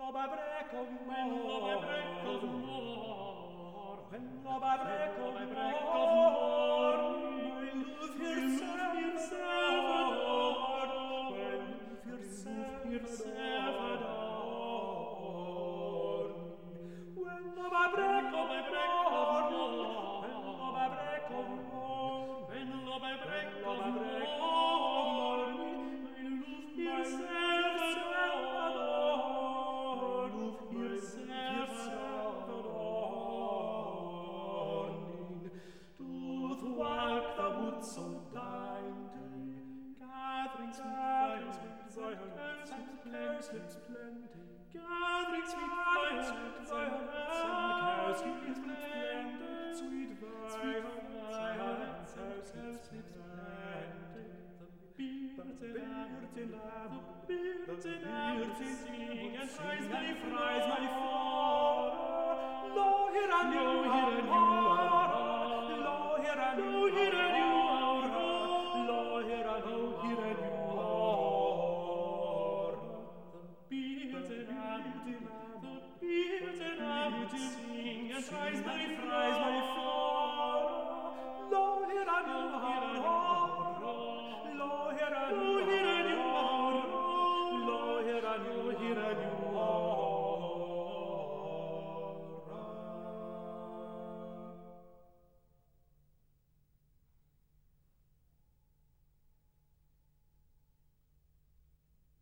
by break of morn, when lo by break of morn, when lo by break of morn, my love yourself adore, my love yourself adore. When lo by break of morn, when lo by break of morn, when lo by break lo of by break of morn, morn, my love yourself adore, love yourself adorning, doth walk the wood so dainty, gathering sweet violets and cowslips plenty, gathering sweet violets and cowslips plenty, sweet violets and cowslips plenty. The birds in Aberdeen sing and praise my flora. Lo, here and you,